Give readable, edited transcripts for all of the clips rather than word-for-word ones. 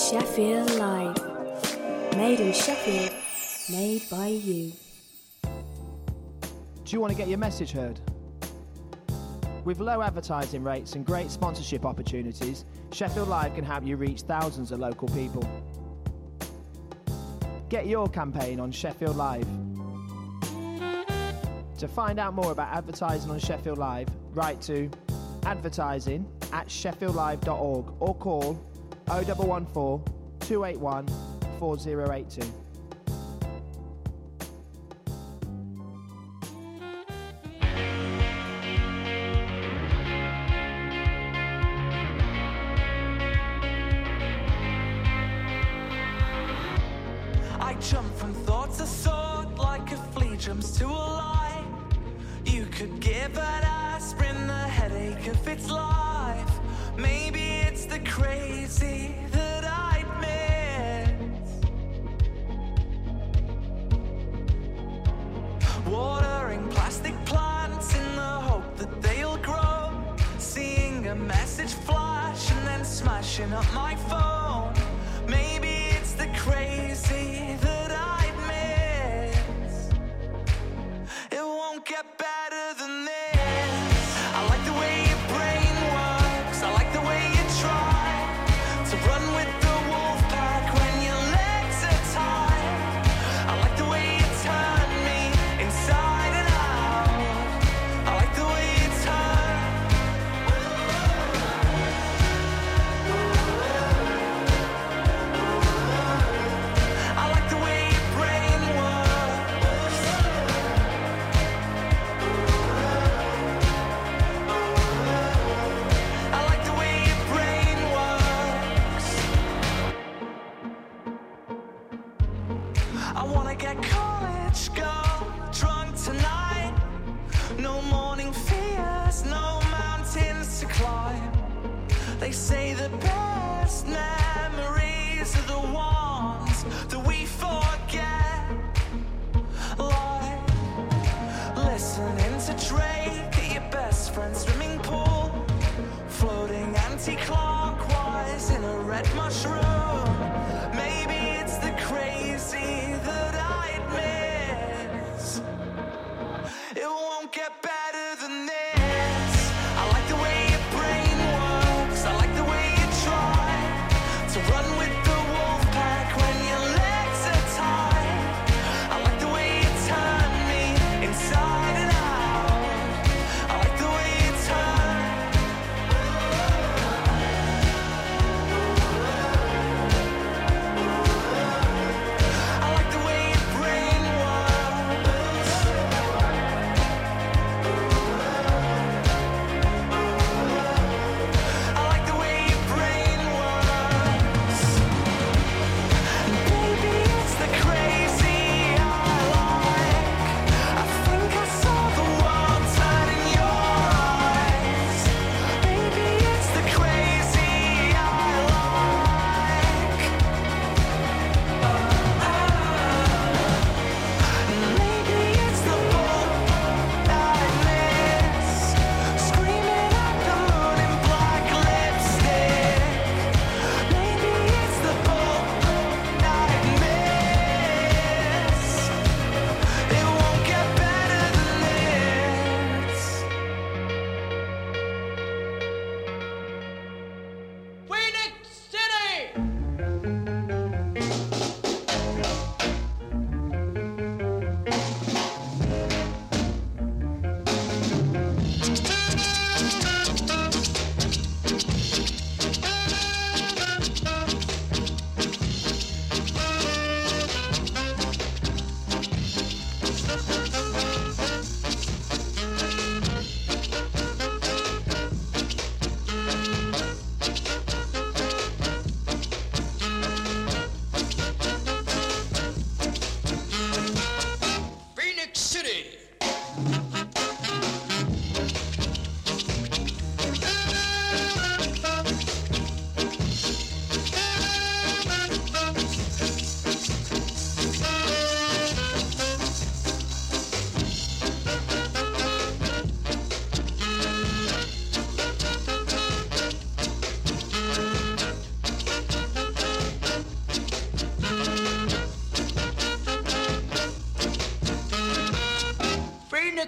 Sheffield Live. Made in Sheffield, made by you. Do you want to get your message heard? With low advertising rates and great sponsorship opportunities, Sheffield Live can help you reach thousands of local people. Get your campaign on Sheffield Live. To find out more about advertising on Sheffield Live, write to advertising@sheffieldlive.org or call 0114 281 4082. I jump from thought to thought like a flea jumps to a lie. You could give an aspirin the headache of its life. Maybe it's the crazy that I'd miss. Watering plastic plants in the hope that they'll grow. Seeing a message flash and then smashing up my phone. Maybe it's the crazy that I'd miss. It won't get better than this. I like the way your brain works. I like the way you try to run with the wolf pack when your legs are tied. I like the way you turn me inside and out. I like the way you turn. I like the way your brain works. I like the way your brain works. I wanna get college girl drunk tonight. No morning fears, no mountains to climb. They say the best memories are the ones that we forget. Like listening to Drake at your best friend's swimming pool, floating anti-clockwise in a red mushroom. Maybe it's the crazy that I'd miss. It won't get better than this. I like the way your brain works. I like the way you try to run with the wolf pack when your legs are tied. I like the way you turn me inside and out. I like the way you turn. I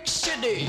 Phoenix City.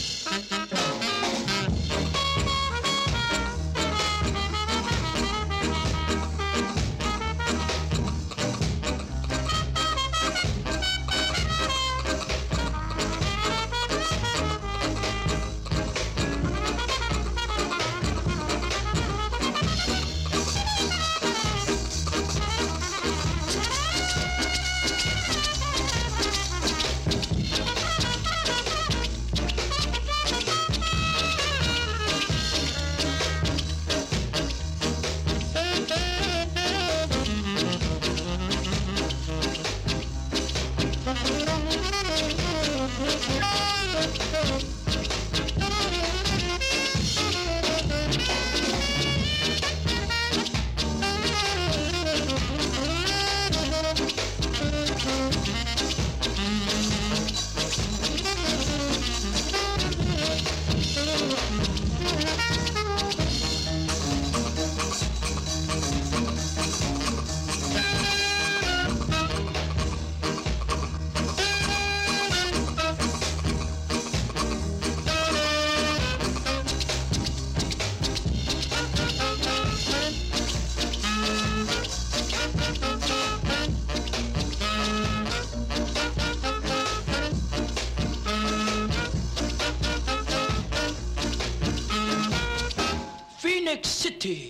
Phoenix City.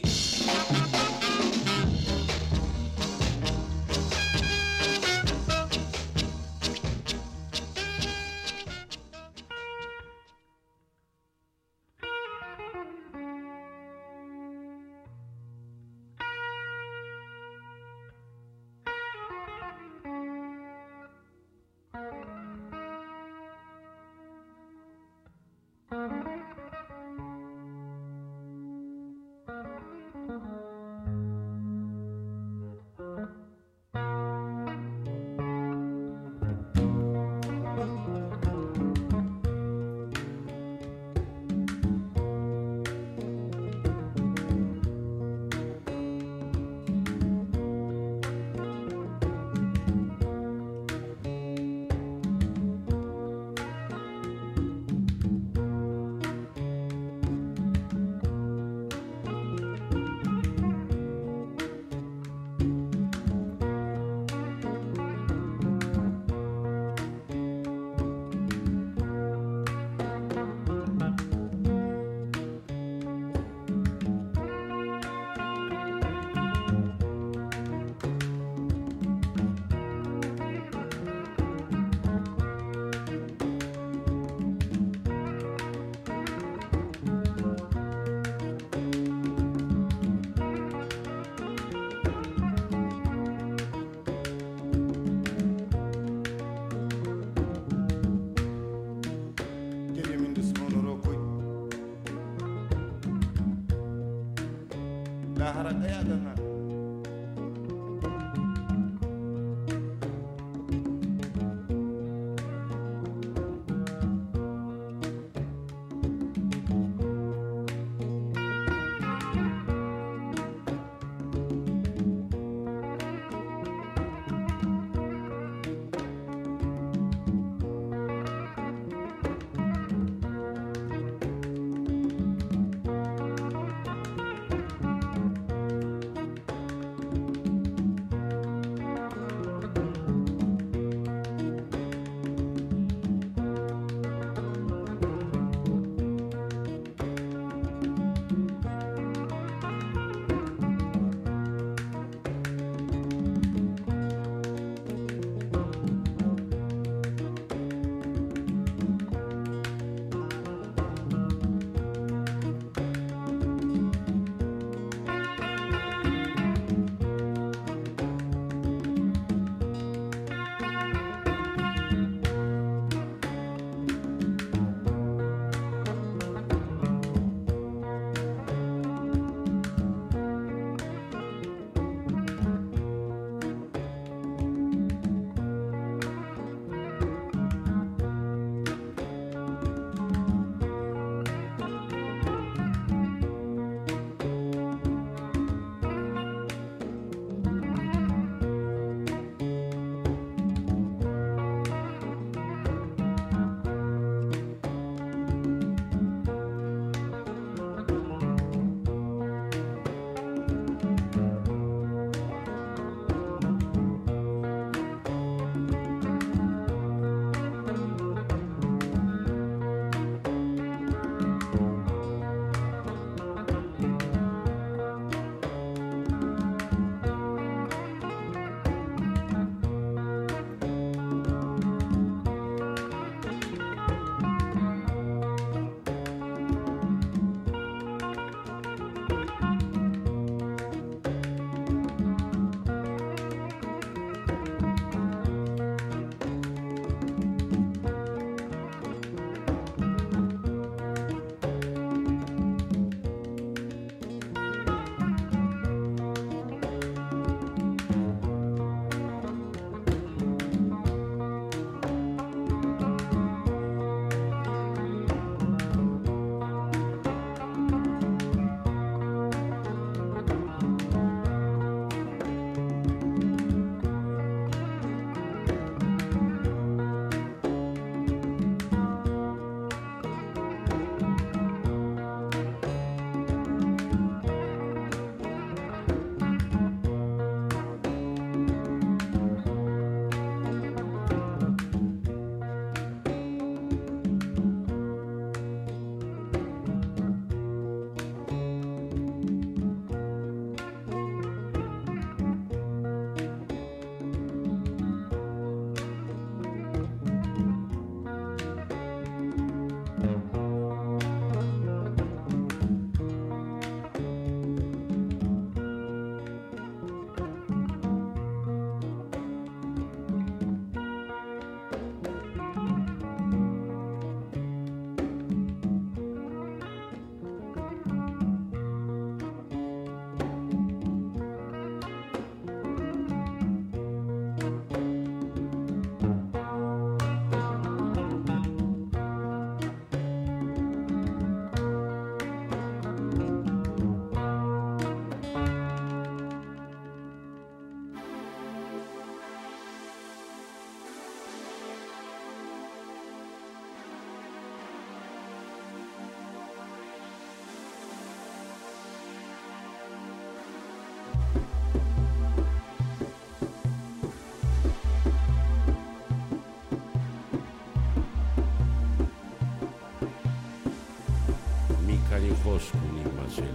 δυστυχώς κουνεί μαζί.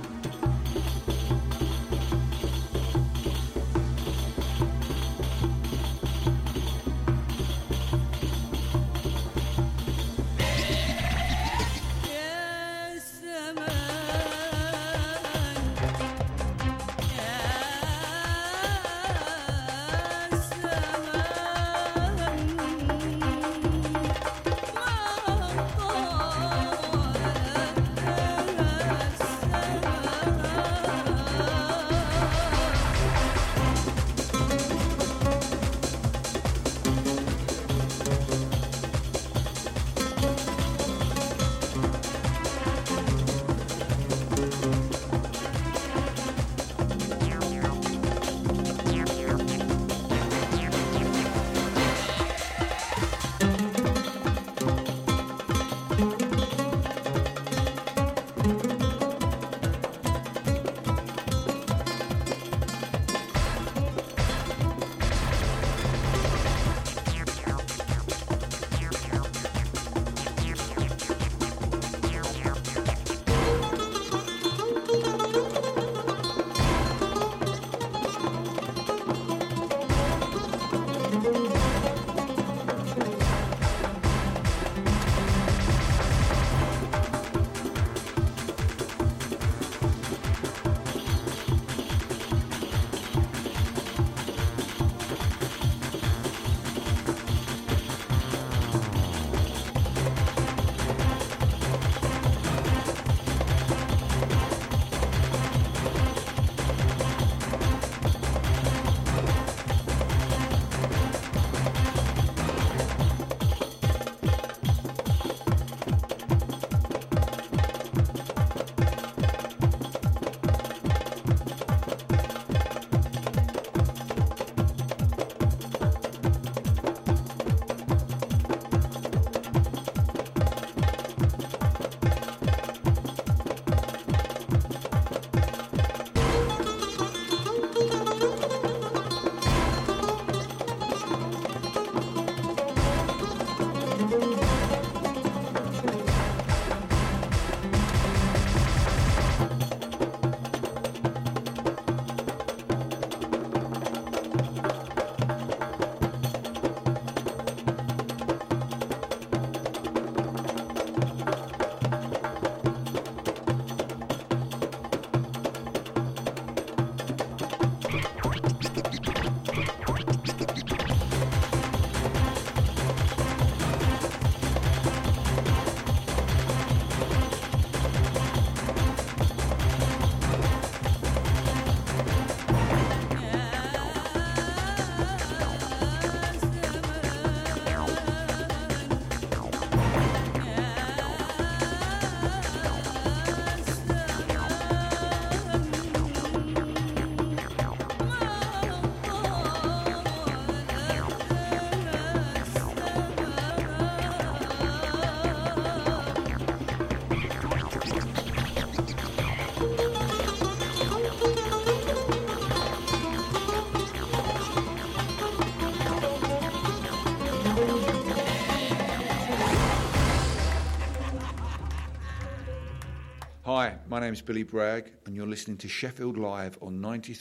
Hi, my name is Billy Bragg, and you're listening to Sheffield Live on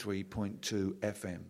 93.2 FM.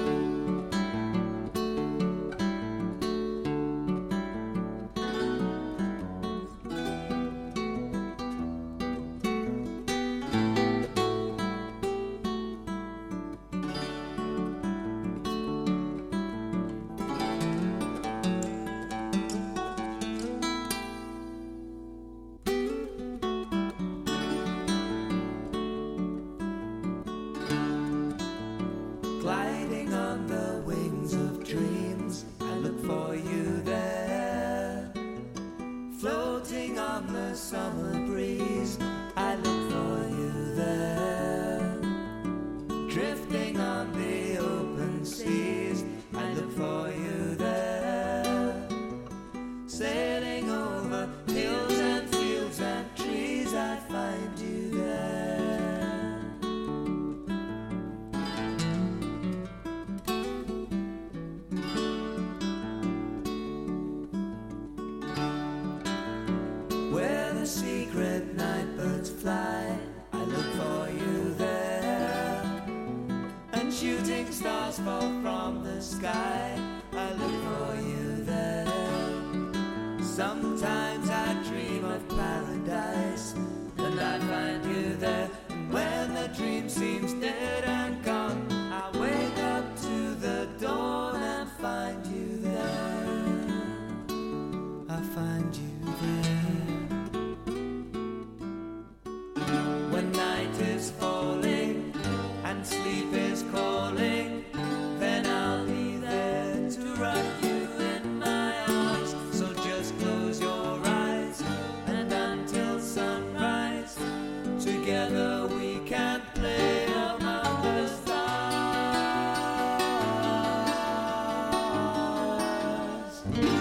Gliding on the wings of dreams, I look for you there. Floating on the summer breeze, I look for you there. Drifting on the open seas, I look for you there. Sailing over hills and fields and trees, I find you there. Where the secret night birds fly, shooting stars fall from the sky, I look for you there. Sometimes I dream of paradise, and I find you there. And when the dream seems dead and gone, I wake up to the dawn and find you there. I find you there. When night is falling and sleep is calling, then I'll be there to rock you in my arms. So just close your eyes, and until sunrise, together we can play among the stars.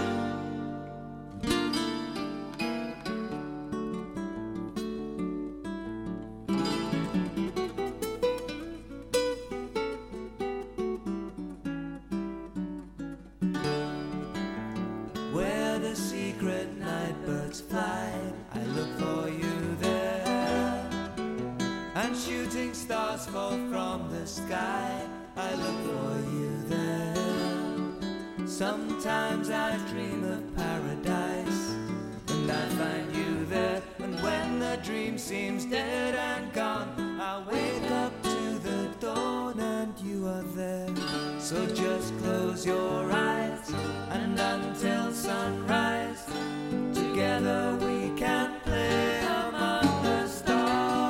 Where the secret night birds fly, I look for you there. And shooting stars fall from the sky, I look for you there. Sometimes I dream of paradise, and I find you there. And when the dream seems dead and gone, I wake up to the dawn and you are there. So just close your eyes, and until sunrise, together we can play among the stars.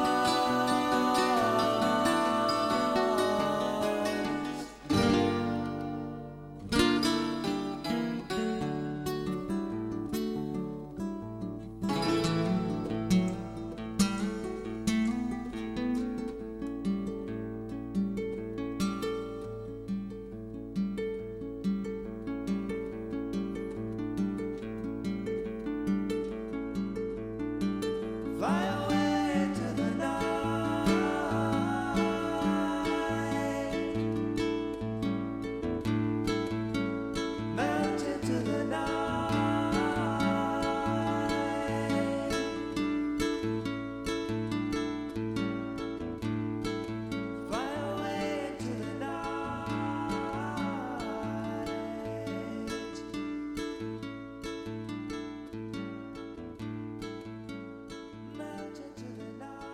Fly away to the night, melt into the night. Fly away to the night. Melt into the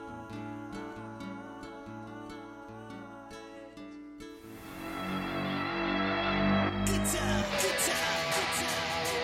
night. Guitar, guitar, guitar.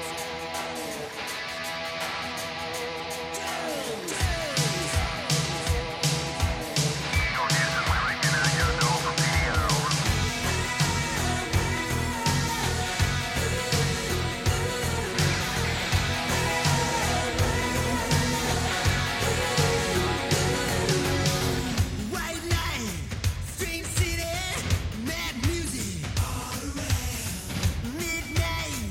White light, Stream City, mad music all around. Midnight,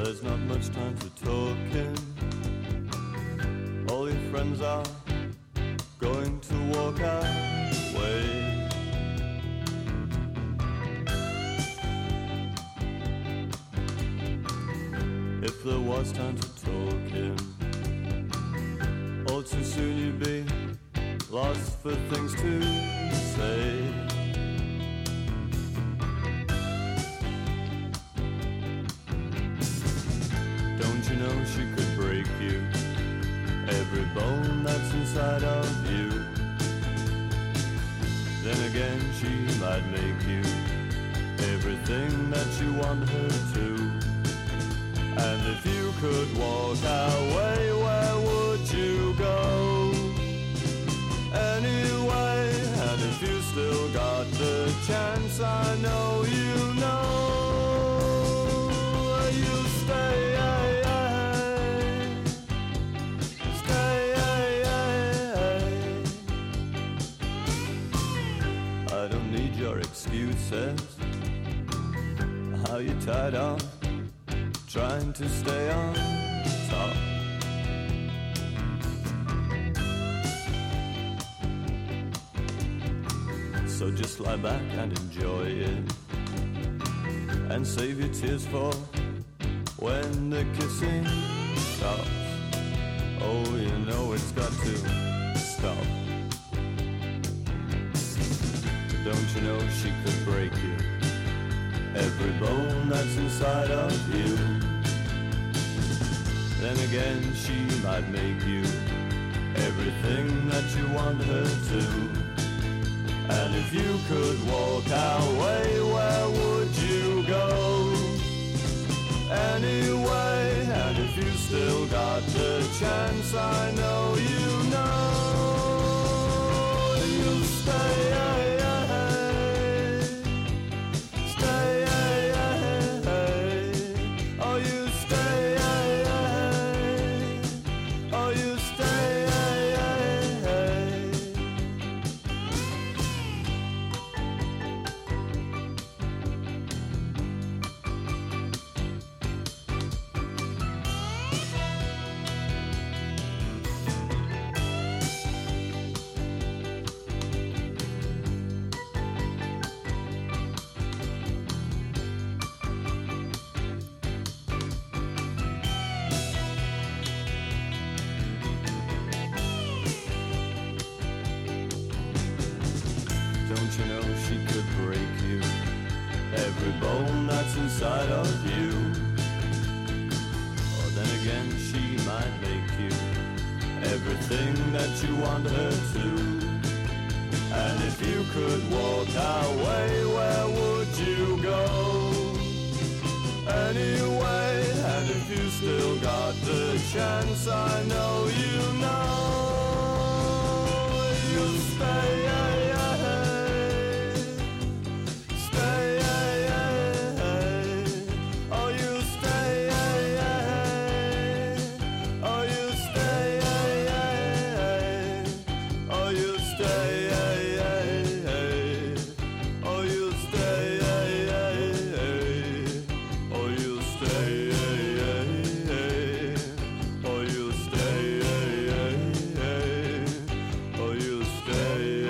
There's not much time for talking. All your friends are going to walk away. If there was time to talking, all too soon you'd be lost for things to say. Don't you know she could break you, every bone that's inside of you? Then again she might make you everything that you want her to. And if you could walk away, where would you go? Anyway, and if you still got the chance, I know you know you stay. I don't need your excuses. How you tied on, trying to stay on top. So just lie back and enjoy it, and save your tears for when the kissing stops. Oh, you know it's got to stop. Don't you know she could break you, every bone that's inside of you? Then again she might make you everything that you want her to. And if you could walk away, where would you go? Anyway, and if you still got the chance, I know you know you'll stay. Don't you know she could break you, every bone that's inside of you? Or then again she might make you everything that you want her to. And if you could walk away, where would you go? Anyway, and if you still got the chance, I know you know you'll stay. Stay.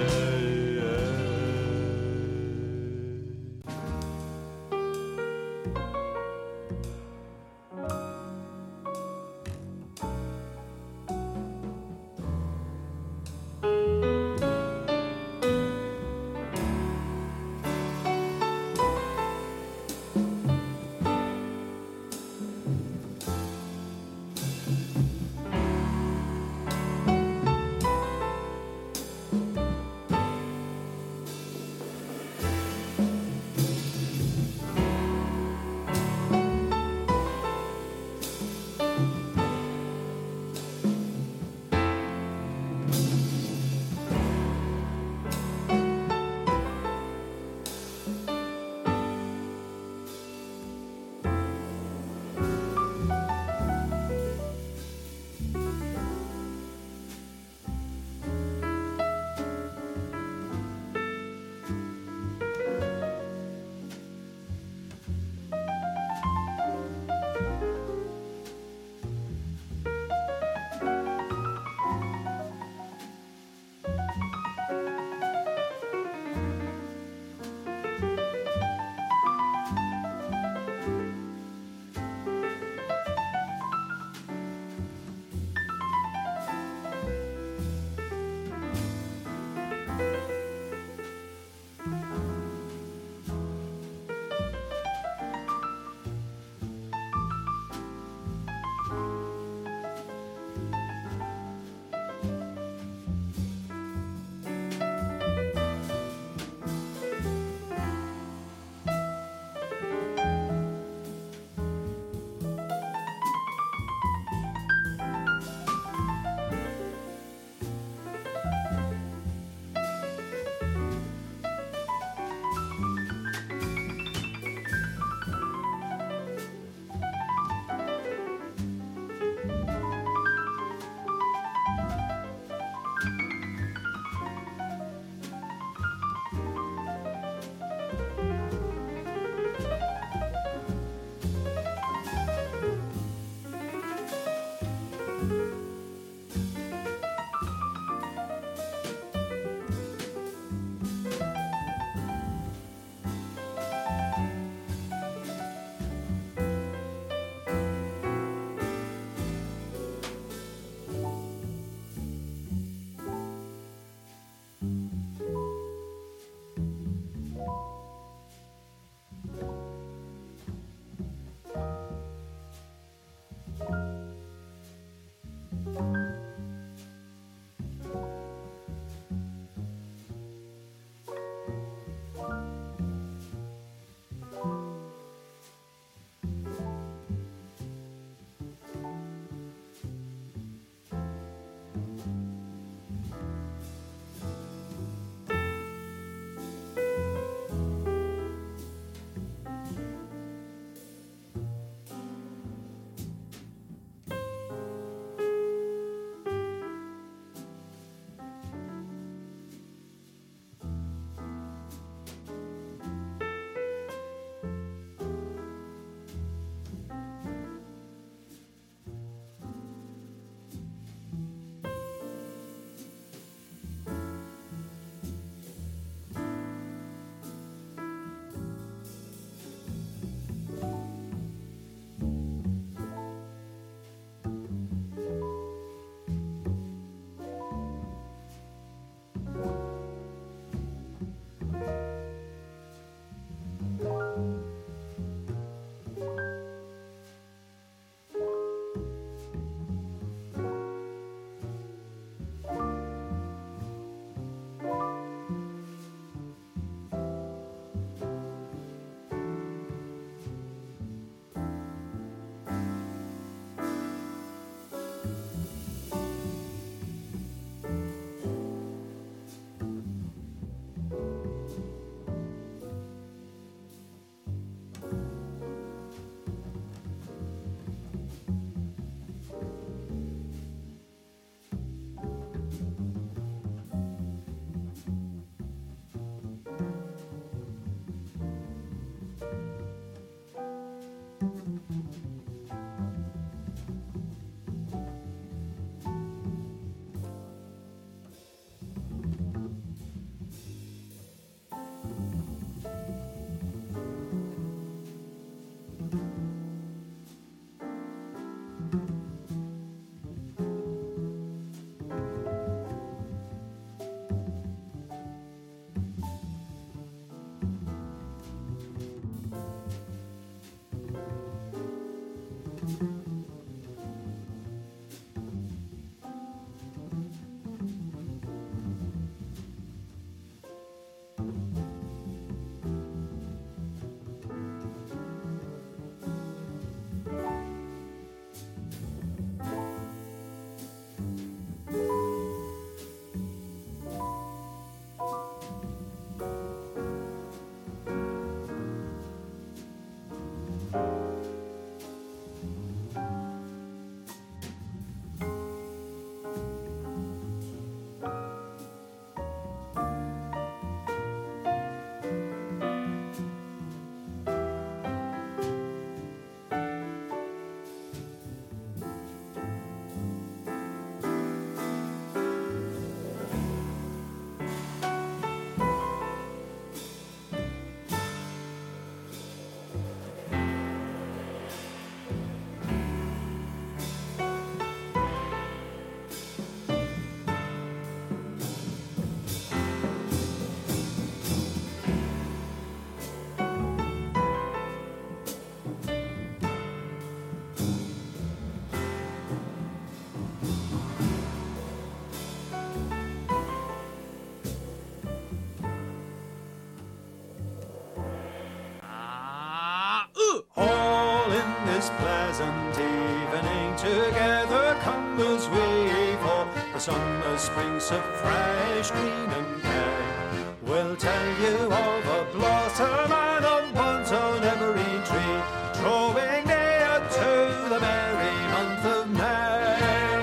summer springs so fresh, green and gay. We'll tell you of a blossom and a bunch on every tree, drawing near to the merry month of May.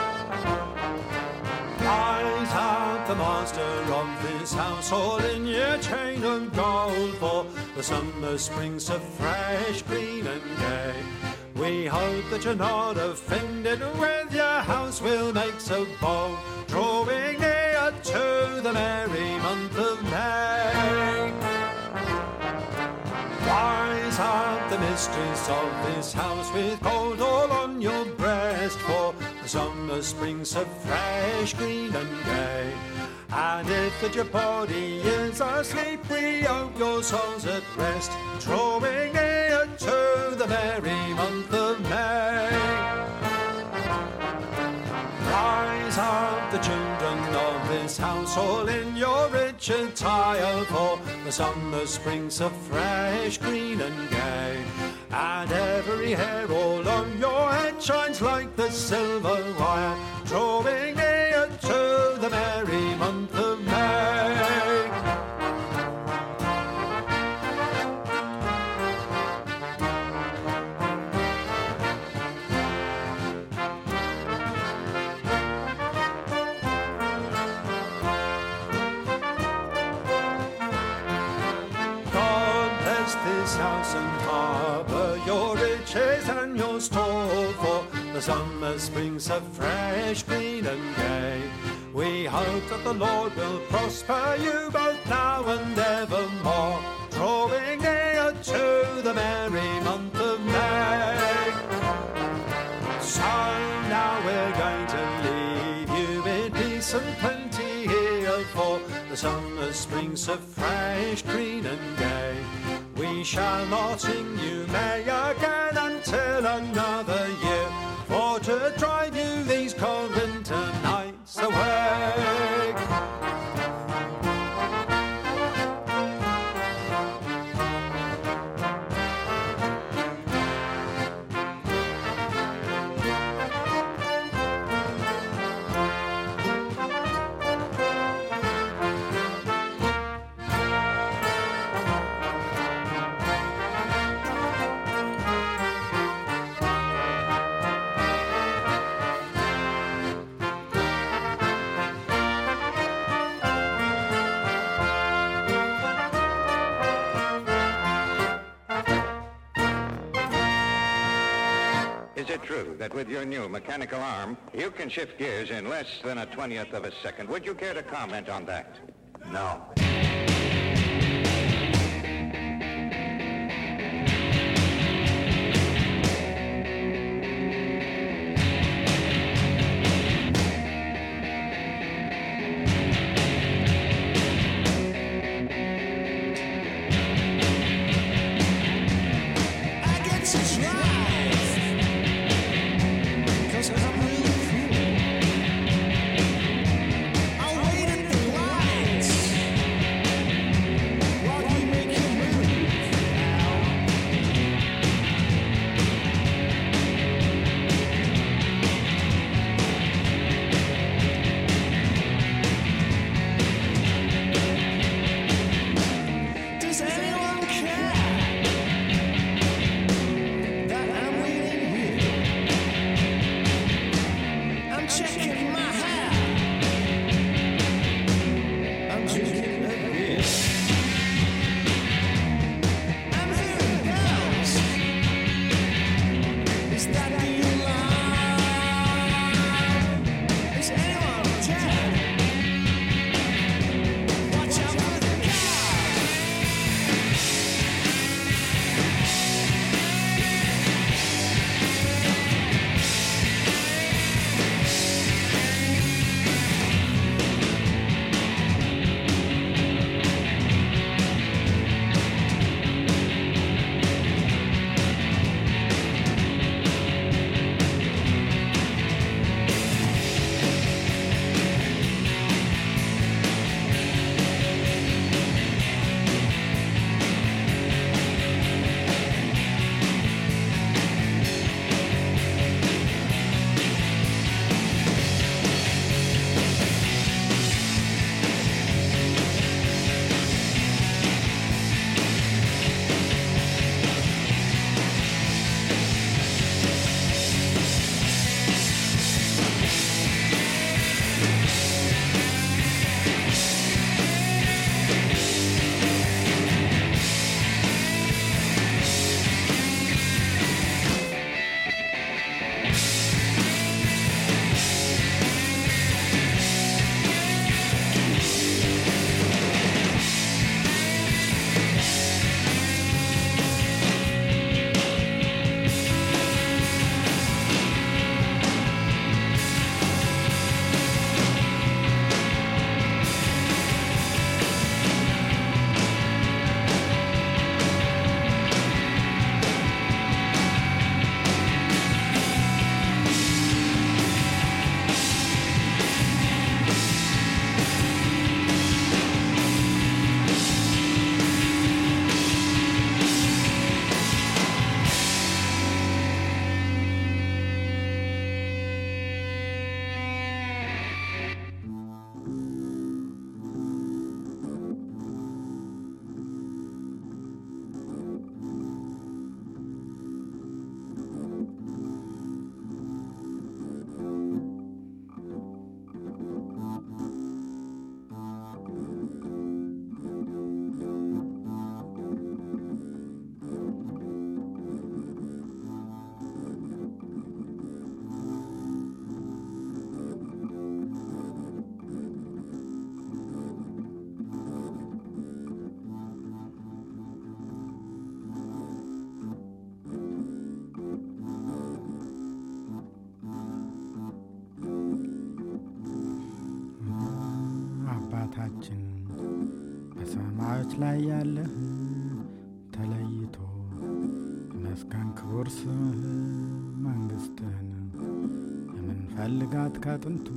Rise up the master of this house, all in your chain of gold, for the summer springs so fresh, green and gay. We hope that you're not offended with your house we'll make so bold, drawing near to the merry month of May. Rise up the mistress of this house with gold all on your breast, for the summer springs so fresh, green and gay. And if that your body is asleep, we hope your soul's at rest, drawing near to the merry month of May. Rise up the children of this house, all in your rich attire, for the summer springs so fresh, green and gay. And every hair all on your head shines like the silver wire, drawing near to the merry month of May. God bless this house and harbour, your riches and your store, for the summer springs so fresh, green and gay. We hope that the Lord will prosper you both now and evermore, drawing near to the merry month of May. So now we're going to leave you in peace and plenty here, for the summer springs so fresh, green and gay. We shall not sing you May again until another year, for to drive you these cold winter nights away. Is it true that with your new mechanical arm, you can shift gears in less than a 20th of a second? Would you care to comment on that? No. ጌታችን በሰማዮች ላይ ያለህ ተለይቶ ይመስገን ክቡር ስምህ መንግሥትህን የምንፈልጋት ከጥንቱ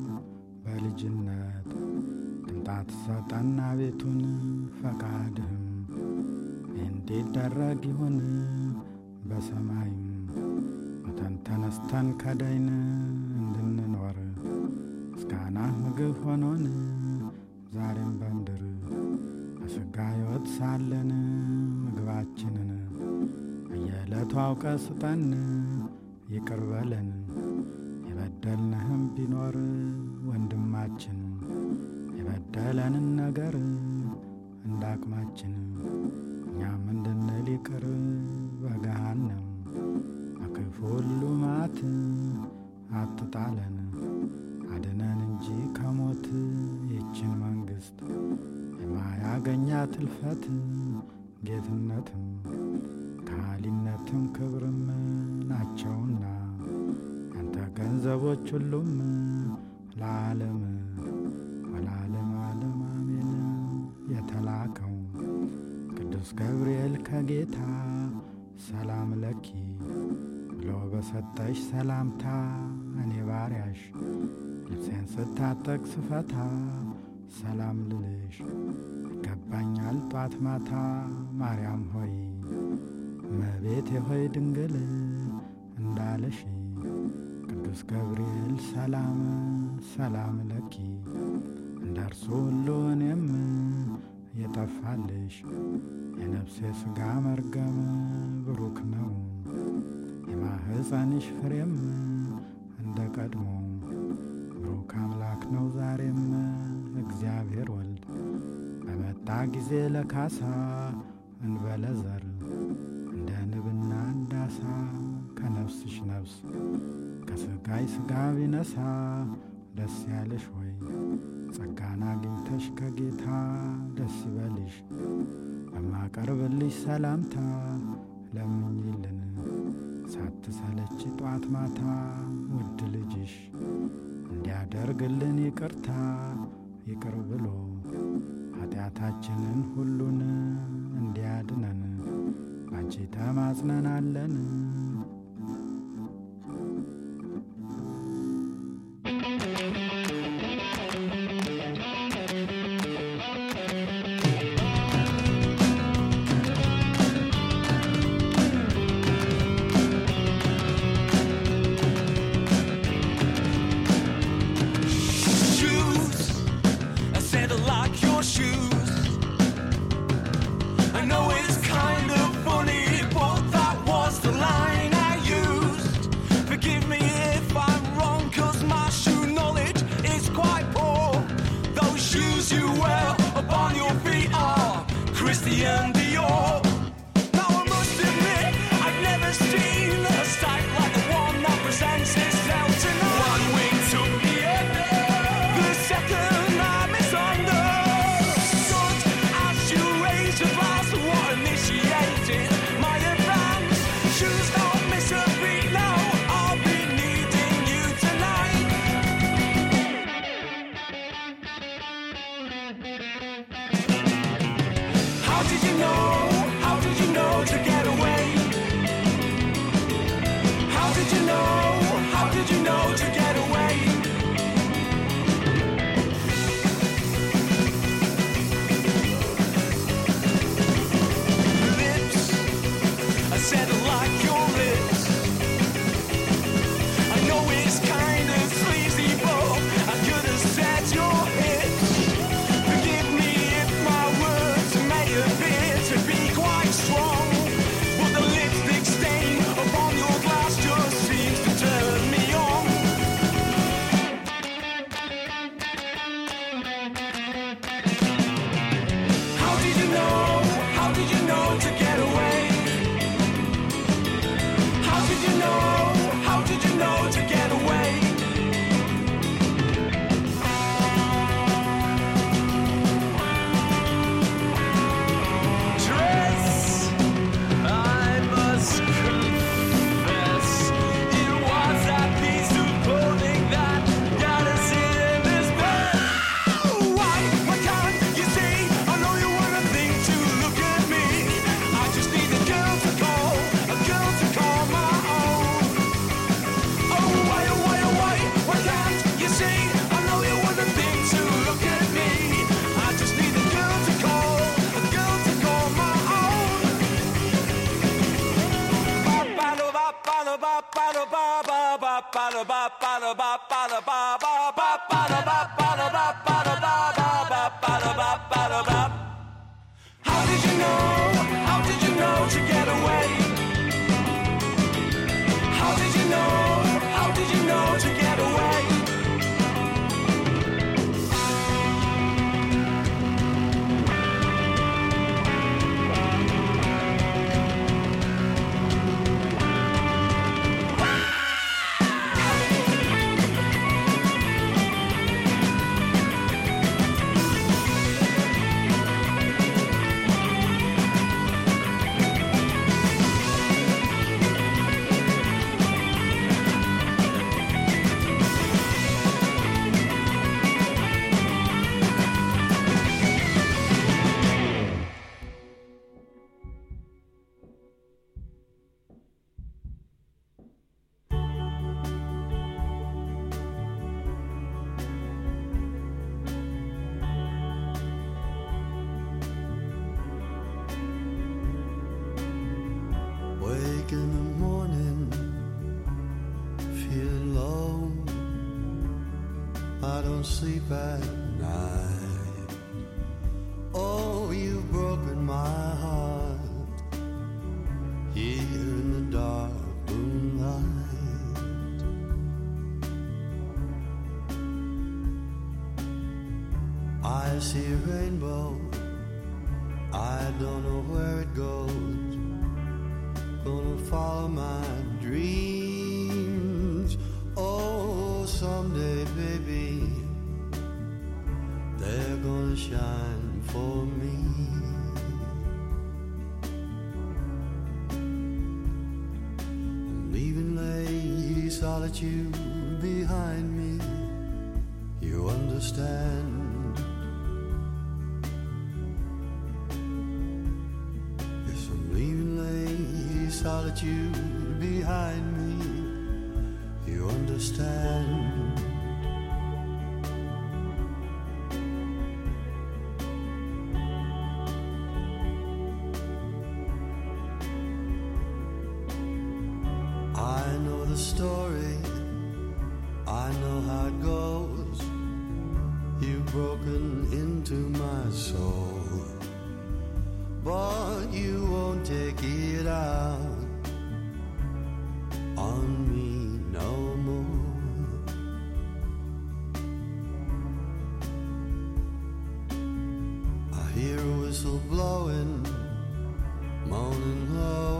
በልጅነት ትምጣት ሰጠና ቤቱን ፈቃድህም እንዲደረግ ይሁን በሰማይም ሙተን ተነስተን ከዳይን እንድንኖር ምስጋና ምግብ ሆኖን ዛሬም በምድር በሥጋ ሕይወት ሳለን ምግባችንን በየዕለቱ አውቀ ስጠን ይቅር በለን የበደልንህም ቢኖር ወንድማችን የበደለንን ነገር እንዳቅማችን እኛም እንድንል ይቅር በገሃነም በክፉ ሁሉ መዓት አትጣለን አድነን እንጂ ከሞት ይችን መንግሥት የማያገኛት እልፈት ጌትነትም ካሊነትም ክብርም ናቸውና ያንተ ገንዘቦች ሁሉም ለዓለም ወለዓለም ዓለም አሜን። የተላከው ቅዱስ ገብርኤል ከጌታ ሰላም ለኪ ብሎ በሰጠሽ ሰላምታ እኔ ባሪያሽ ልብሴን ስታጠቅ ስፈታ ሰላም ልልሽ ይገባኛል ጧት ማታ። ማርያም ሆይ እመቤቴ ሆይ ድንግል እንዳለሽ ቅዱስ ገብርኤል ሰላም ሰላም ለኪ እንደርሱ ሁሉ እኔም የጠፋልሽ የነፍሴ ሥጋ መርገም ብሩክ ነው የማህፀንሽ ፍሬም እንደ ቀድሞ ብሩክ አምላክ ነው ዛሬም እግዚአብሔር ወልድ በመጣ ጊዜ ለካሳ እንበለ ዘር እንደ ንብና እንዳሳ ከነፍስሽ ነፍስ ከሥጋይ ሥጋ ቢነሳ ደስ ያለሽ ሆይ ጸጋን አግኝተሽ ከጌታ ደስ ይበልሽ። በማቀርብልሽ ሰላምታ ለምኝልን ሳትሰለች ጧት ማታ ውድ ልጅሽ እንዲያደርግልን ይቅርታ ይቅር ብሎ ኃጢአታችንን ሁሉን እንዲያድነን ባንቺ ተማጽነናለን። Christian Dior. Now I must admit, I've never seen a sight like the one that presents itself tonight. One wing took the other, the second I misunderstood. As you raised your glass, what initiated my advance? Shoes don't miss a beat now, I'll be needing you tonight. How did you know? How did you know to get away? How did you know? How did you know to get away? Lips, I said I like your lips. I know it's kind of sleazy, but I could have said your hips. Forgive me if my words may appear to How did you know? How did you know to get away? How did you know? How did you know to get away? Wake in the morning, feeling low. I don't sleep at night. Oh, you've broken my heart here in the dark moonlight. I see a rainbow, I don't know where it goes. Gonna follow my dreams. Oh, someday, baby, they're gonna shine for me. I'm leaving lady solitude behind me. You understand? Yes, I'm leaving lady solitude behind me. You understand? I know the story, I know how it goes. You've broken into my soul, but you won't take it out on me no more. I hear a whistle blowing, moaning low.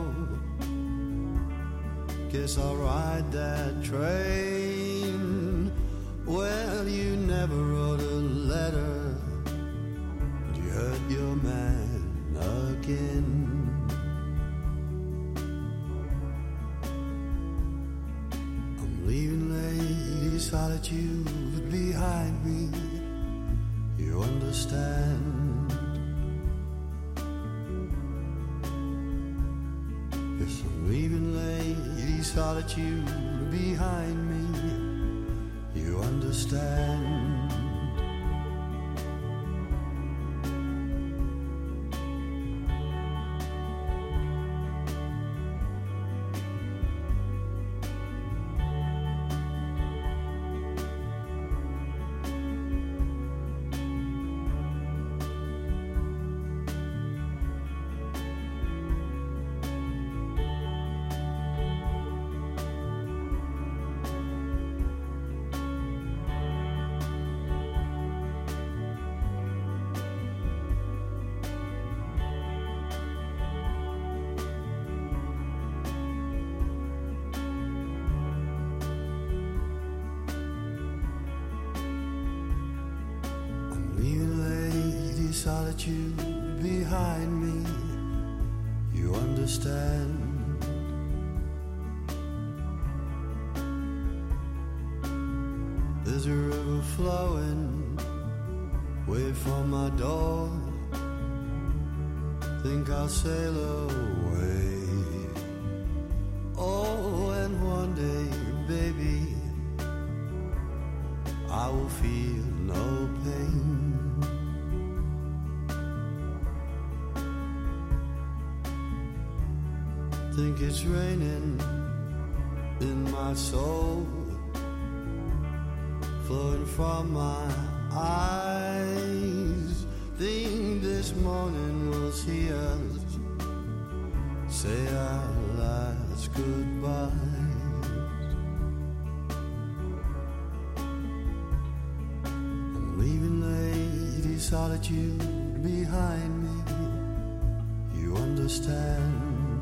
Guess I'll ride that train. Well, you never wrote a letter, you hurt your man again. I'm leaving lady solitude behind me. You understand? Yes, I'm leaving lady solitude behind me. You understand? Solitude behind me, you understand? There's a river flowing way from my door. Think I'll sail away. Oh, and one day, baby, I will feel no pain. Think it's raining in my soul. flowing from my eyes. Think this morning we'll see us say our last goodbye. I'm leaving Lady Solitude behind me. You understand?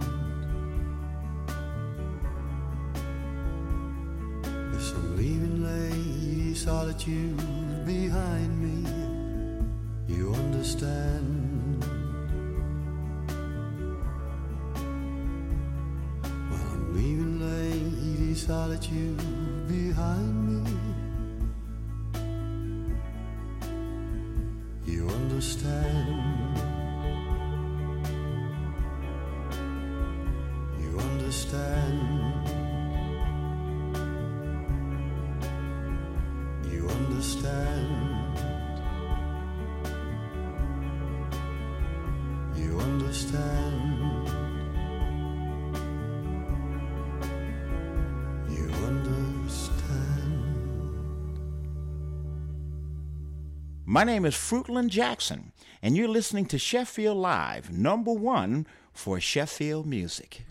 Yes, I'm leaving Lady Solitude behind me. You understand? Well, I'm leaving Lady Solitude behind me. You understand? You understand? You understand? You understand? You understand? My name is Fruitland Jackson, and you're listening to Sheffield Live, #1 for Sheffield music.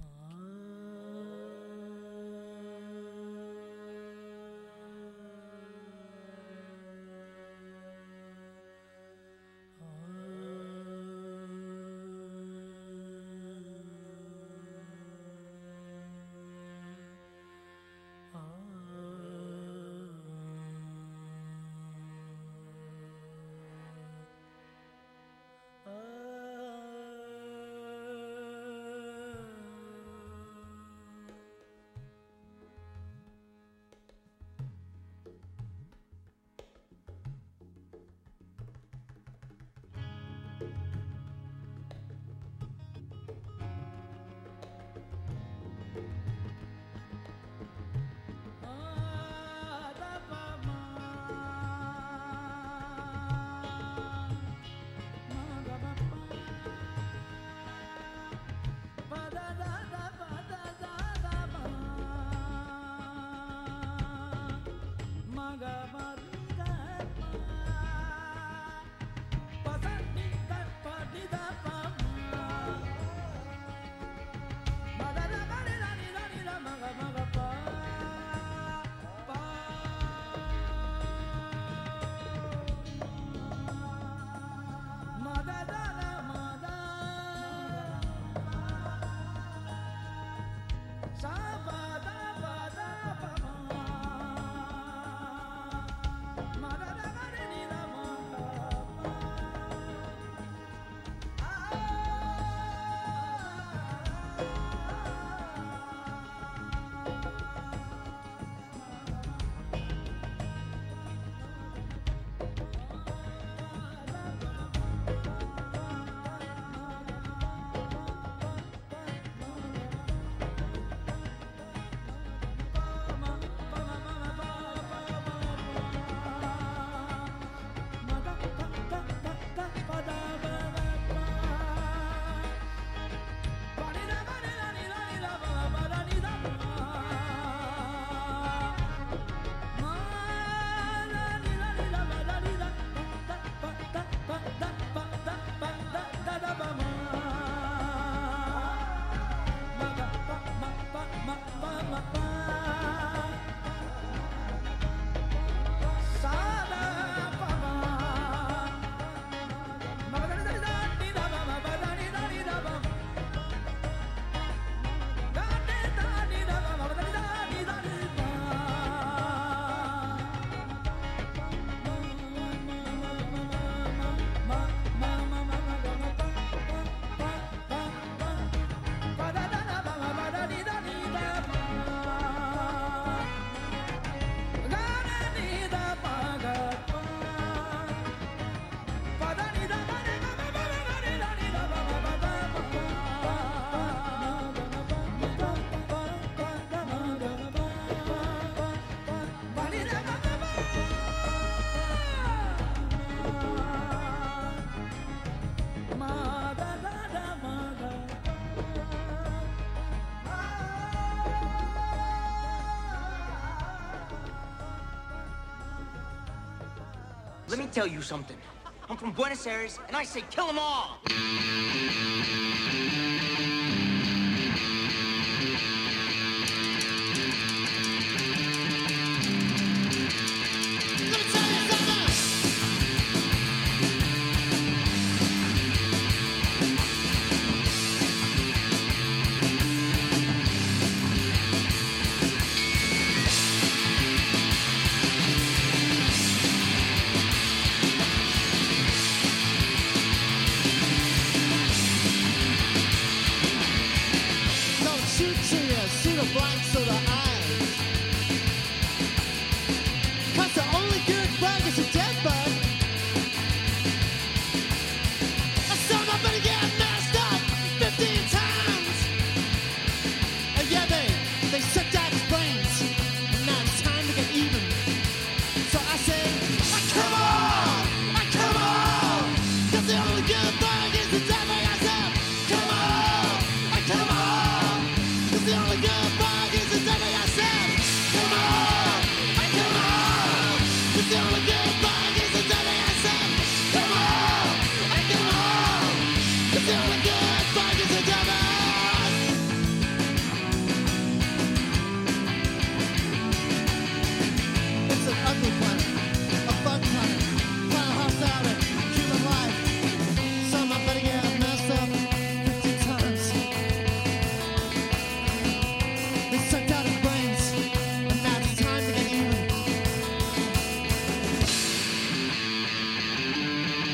Let me tell you something. I'm from Buenos Aires, and I say kill them all!